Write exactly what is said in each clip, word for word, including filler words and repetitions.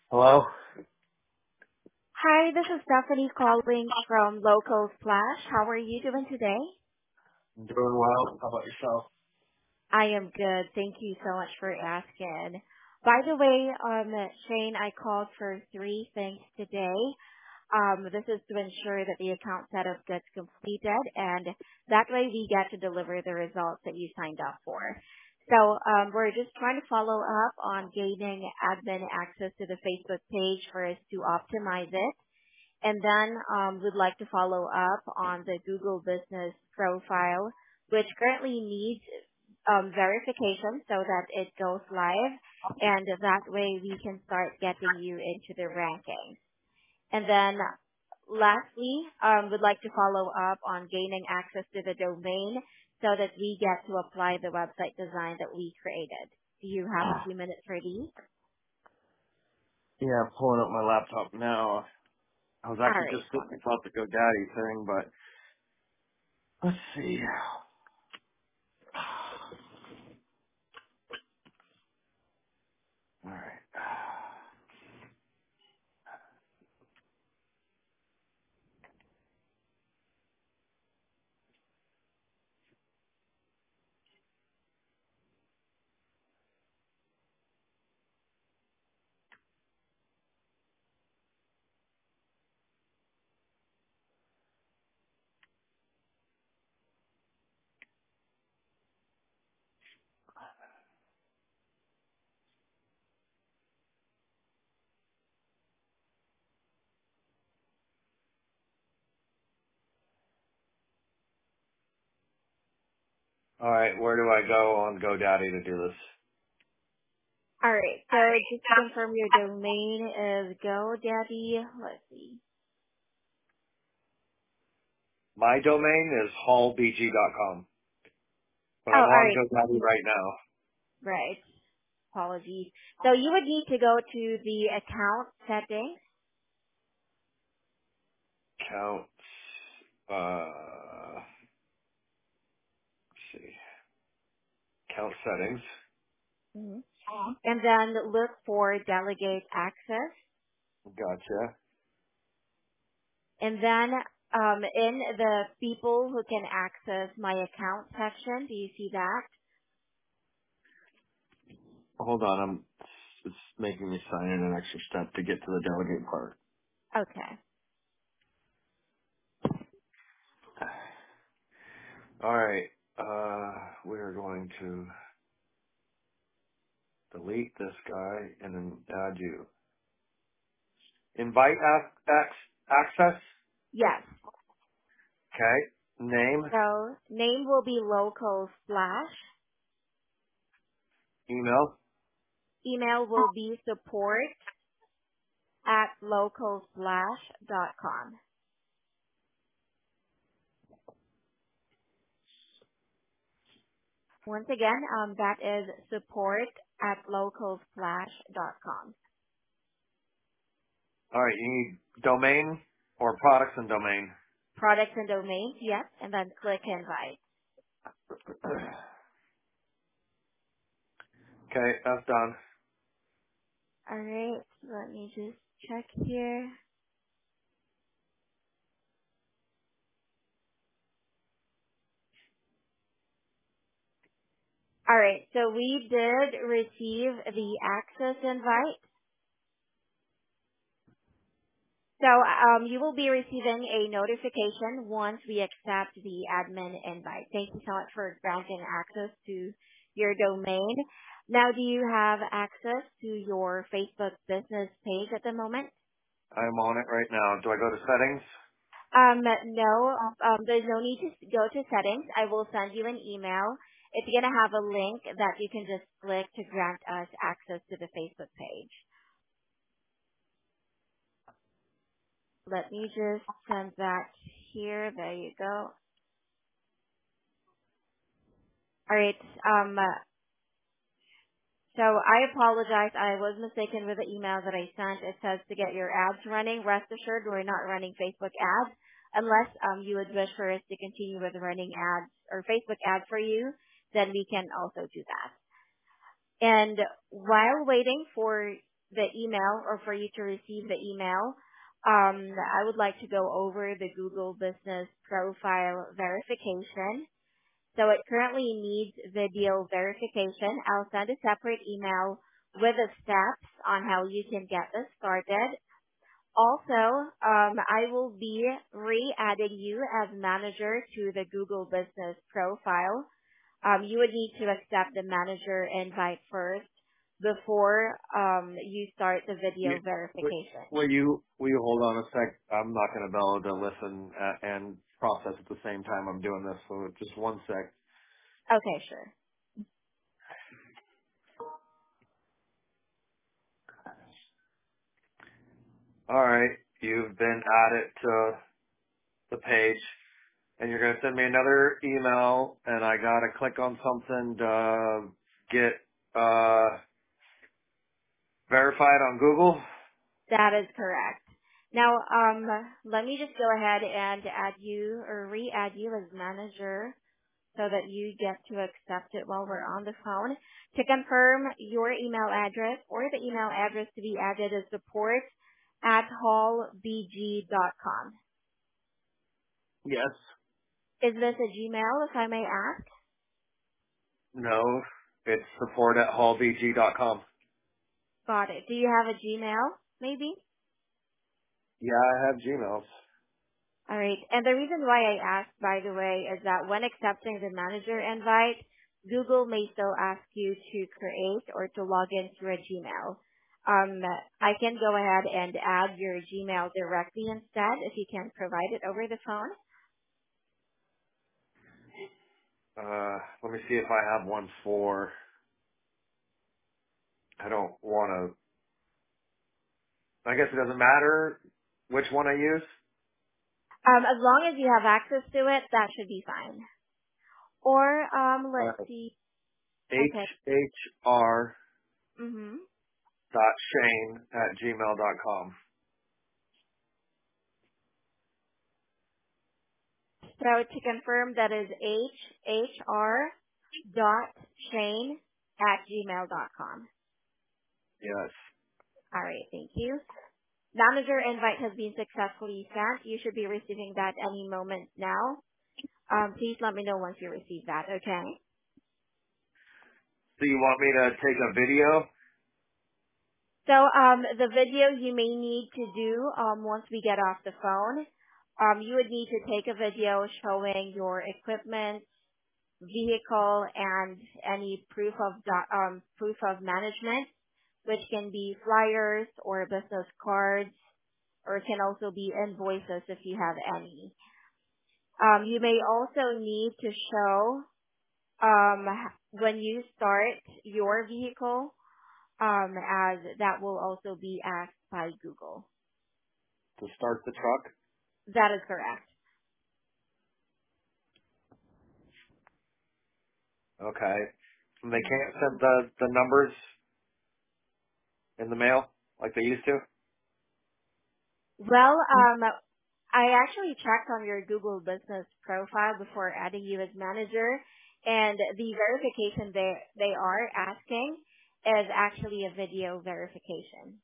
Hello? Hi, this is Stephanie calling from Local Flash. How are you doing today? I'm doing well. How about yourself? I am good. Thank you so much for asking. By the way, um, Shane, I called for three things today. Um, this is to ensure that the account setup gets completed, and that way we get to deliver the results that you signed up for. So um, we're just trying to follow up on gaining admin access to the Facebook page for us to optimize it. And then um, we'd like to follow up on the Google Business Profile, which currently needs um, verification so that it goes live, and that way we can start getting you into the rankings. And then lastly, um, we'd like to follow up on gaining access to the domain so that we get to apply the website design that we created. Do you have a few minutes for these? Yeah, I'm pulling up my laptop now. I was All actually right, just thinking wonderful. about the GoDaddy thing, but let's see. All right. All right, where do I go on GoDaddy to do this? All right. So just to confirm, your domain is GoDaddy. Let's see. My domain is hall b g dot com, but Oh, I'm all on right. GoDaddy right now. Right. Apologies. So you would need to go to the account settings. Counts. Uh, let's see. Count settings. Mhm. And then look for delegate access. Gotcha. And then um, in the people who can access my account section, do you see that? Hold on, I'm. It's making me sign in an extra step to get to the delegate part. Okay. All right. Uh, we are going to delete this guy and then add you. Invite ac- ac- access. Yes. Okay. Name, So name will be local slash. email. Email will be support at localflash dot com. Once again, um, that is support at localflash dot com. All right. You need domain or products and domain. Products and domains, yes, and then click invite. Okay, that's done. All right, let me just check here. All right, so we did receive the access invite. So um, you will be receiving a notification once we accept the admin invite. Thank you so much for granting access to your domain. Now, do you have access to your Facebook business page at the moment? I'm on it right now. Do I go to settings? Um, no, um, there's no need to go to settings. I will send you an email. It's going to have a link that you can just click to grant us access to the Facebook page. Let me just send that here. There you go. All right. Um, so I apologize. I was mistaken with the email that I sent. It says to get your ads running. Rest assured, we're not running Facebook ads unless um, you would wish for us to continue with running ads or Facebook ads for you. Then we can also do that. And while waiting for the email or for you to receive the email, um, I would like to go over the Google Business Profile verification. So it currently needs video verification. I'll send a separate email with the steps on how you can get this started. Also, um, I will be re-adding you as manager to the Google Business Profile. Um, you would need to accept the manager invite first before um, you start the You, video will verification. will you will you hold on a sec? I'm not going to be able to listen uh, and process at the same time I'm doing this. So just one sec. Okay, sure. All right, you've been added to the page, and you're going to send me another email, and I got to click on something to get uh, verified on Google. That is correct. Now, um, let me just go ahead and add you or re-add you as manager so that you get to accept it while we're on the phone. To confirm your email address or the email address to be added is support at hallbg dot com. Yes. Is this a Gmail, if I may ask? No, it's support at hallbg dot com. Got it. Do you have a Gmail, maybe? Yeah, I have Gmails. All right. And the reason why I asked, by the way, is that when accepting the manager invite, Google may still ask you to create or to log in through a Gmail. Um, I can go ahead and add your Gmail directly instead if you can provide it over the phone. Uh, let me see if I have one for. I don't want to. I guess it doesn't matter which one I use. Um, as long as you have access to it, that should be fine. Or um, Uh, let's see. H Okay. H R Mhm. dot Shane at gmail dot com. So to confirm, that is hr dot shane at gmail dot com. Yes. All right, thank you. Manager invite has been successfully sent. You should be receiving that any moment now. Um, please let me know once you receive that, okay? So you want me to take a video? So um, the video you may need to do um, once we get off the phone, um, you would need to take a video showing your equipment, vehicle, and any proof of do- um, proof of management, which can be flyers or business cards, or it can also be invoices if you have any. Um, you may also need to show um, when you start your vehicle, um, as that will also be asked by Google. To start the truck? That is correct. Okay. And they Mhm. can't send the, the numbers in the mail like they used to? Well, um, I actually checked on your Google business profile before adding you as manager, and the verification they they are asking is actually a video verification.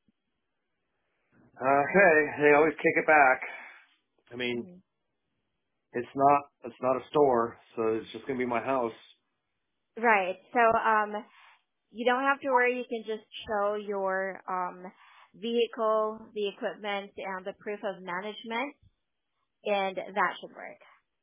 Okay. They always kick it back. I mean, Mhm. it's not, it's not a store, so it's just going to be my house. Right. So, um, you don't have to worry. You can just show your um, vehicle, the equipment, and the proof of management, and that should work.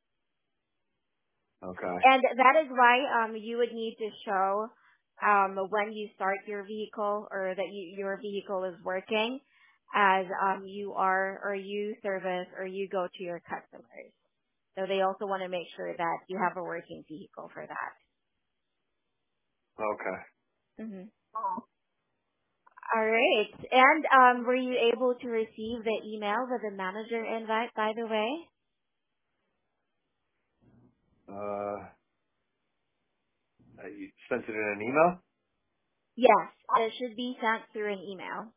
Okay. And that is why um, you would need to show um, when you start your vehicle or that you, your vehicle is working as um, you are or you service or you go to your customers. So they also want to make sure that you have a working vehicle for that. Okay. hmm All right. And um, were you able to receive the email with the manager invite, by the way? Uh, you sent it in an email? Yes, it should be sent through an email.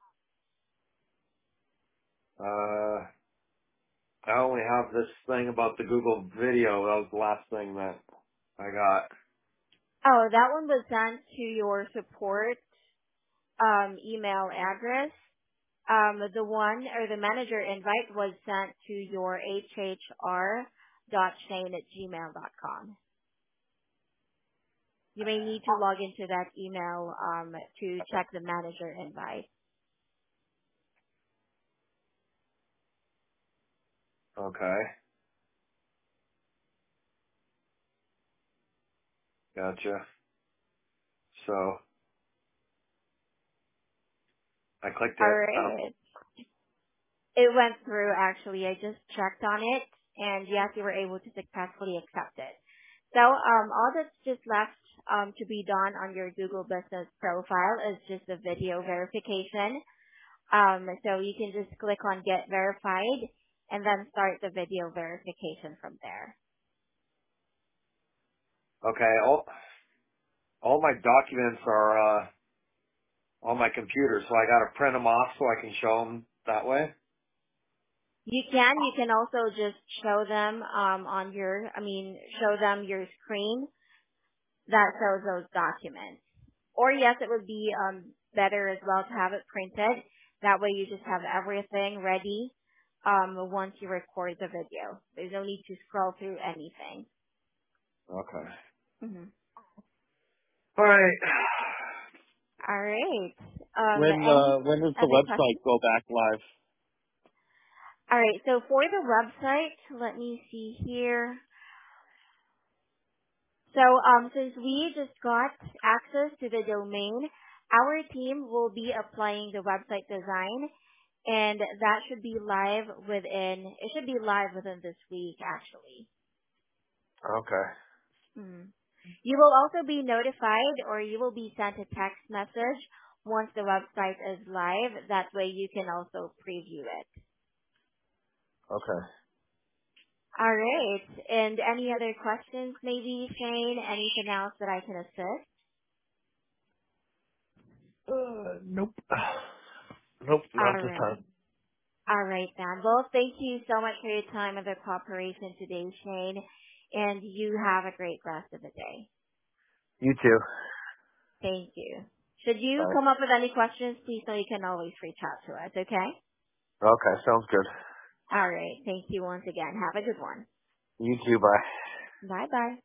Uh, I only have this thing about the Google video. That was the last thing that I got. Oh, that one was sent to your support. um, email address. Um, the one or the manager invite was sent to your hhr dot shane at gmail dot com. You may need to log into that email um, to check the manager invite. Okay. Gotcha. So I clicked All it. I don't. right. It went through actually. I just checked on it, and yes, you were able to successfully accept it. So um, all that's just left um, to be done on your Google Business profile is just a video verification. Um, so you can just click on Get Verified and then start the video verification from there. Okay. All all my documents are uh, on my computer, so I got to print them off so I can show them that way. You can. You can also just show them um, on your, I mean, show them your screen that shows those documents. Or yes, it would be um, better as well to have it printed. That way you just have everything ready um, once you record the video. There's no need to scroll through anything. Okay. hmm All right. All right. Um, When any uh when does the other website questions? go back live? All right. So for the website, let me see here. So um, since we just got access to the domain, our team will be applying the website design, and that should be live within. It should be live within this week, actually. Okay. Mhm. You will also be notified, or you will be sent a text message once the website is live. That way, you can also preview it. Okay. All right. And any other questions, maybe Shane? Anything else that I can assist? Uh, nope. Nope, not All this right. time. All right, then. Well, thank you so much for your time and the cooperation today, Shane. And you have a great rest of the day. You too. Thank you. Should you Bye. come up with any questions, please know you can always reach out to us, okay? Okay, sounds good. All right. Thank you once again. Have a good one. You too, bye. Bye-bye.